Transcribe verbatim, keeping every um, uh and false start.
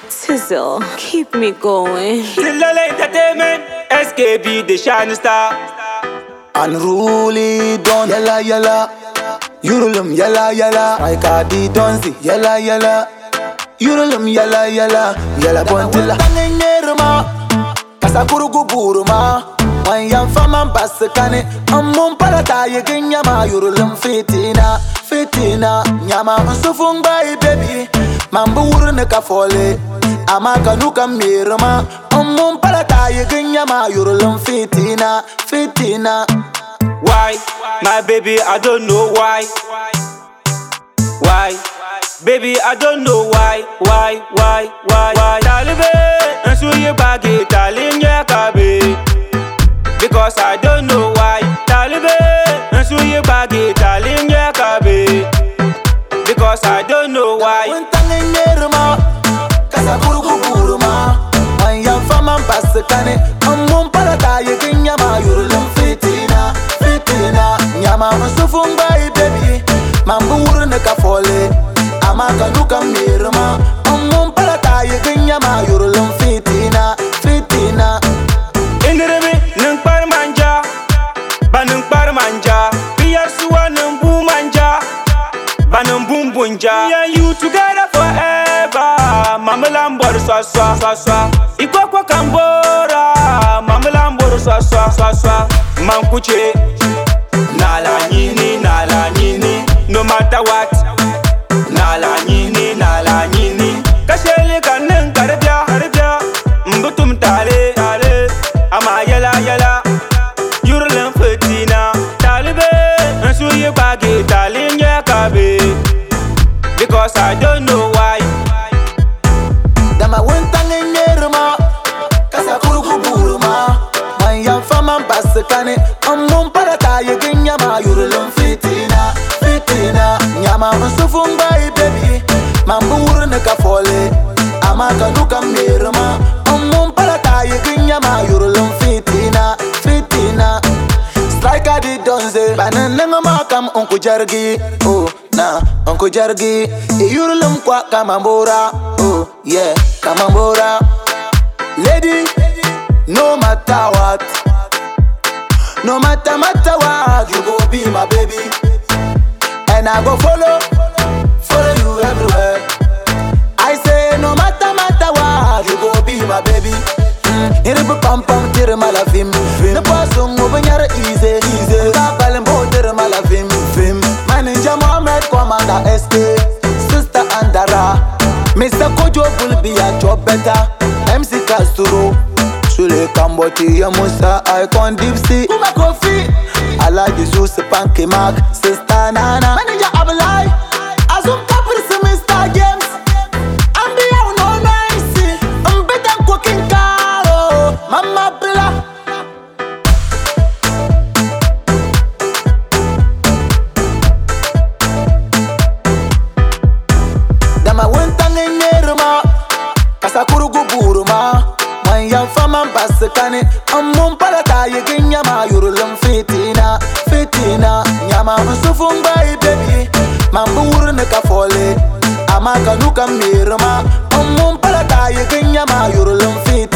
Tizzle, keep me going. Tizzle Entertainment, S K B the shining star. Unruly Don, yalla yalla. Yurulum yalla yalla. I got the Donzi, yalla yalla. Yurulum yalla yalla. Yalla pontilla. Tangengerma, kasakuru guguruma. When yam faman basekane, amum palata yeginyama. Yurulum fitina, fitina. Nyama unsufung bay baby. Mambu urne kafole. Amaka nuka mirma. Amum palata yeginyama. Yurulum fitina, fitina. Why? My baby, I don't know why. Why? Baby, I don't know why. Why? Why? Why? Why? Talibe, and so you baggy, darling, yeah, kabe. Because I don't know why. Talibe, and so you baggy, darling, yeah, kabe. Because I don't know why. When tangin yerma, kasakuru kukuruma. When yam faman basekane, amum palata yeginyama. Yurulum fitina, fitina. Nyama unsufung bay baby. Mambu urne kafole. Amaka nuka mirma. Amum palata yeginyama. Yurulum fitina, fitina. Indirimi nung par manja, banung par manja. Piyar suwa nung bu manja, banung bum bunja. Me and you together forever. Mama lambor swa swa swa swa. Ikwa kambora, mama lambor swa swa swa swa. Mankuche, nala nini nala nini. No matter what, nala nini nala nini. Kashele kaneng karibya karibya. Mbutum tale tale. Ama yala yala. Yurulem fitina. Talibe, nsu ye baggy, darling ye kabe. Because I don't know why. Dama wentangin yerma, kasakuru kuburuma. When yam faman basekane, amum palata yeginyama. Yurulum fitina, fitina. Nyama unsufung bay baby. Mambu urne kafole. Amaka nuka mirma. Amum palata yeginyama. Yurulum fitina, fitina. Striker di donze. Bananenga makam unku jargi. Oh na unku jargi. E yurulum kwa kamambora. Oh yeah, kamambora. Lady, no matter what, no matter matter what, you go be my baby, and I go follow, follow you everywhere. I say no matter matter what, you go be my baby. Iribu pam pam tire malavim, ne poisson obenyare easy, easy. Kapalen bo tire malavim, film. Manager Mohammed Commander S K, Sister Andara, Mister Kojo will be a job better. M C Castro, Sule Kamboti, Yamusa, Icon Deep Sea, Kuma Kofi, Allah Jesus, Panky Mark, Sister Nana, Manager Abalai, Azum Kapri, Mister James, I'm the no nice, I'm better cooking car, Mama Bella. Dama wentangin yerma, kasakuru kuburuma. When yam faman basekane, amum palata yeginyama. Yurulum fitina, fitina. Nyama unsufung bay baby. Mambu urne kafole. Amaka nuka mirma. Amum palata yeginyama. Yurulum fitina.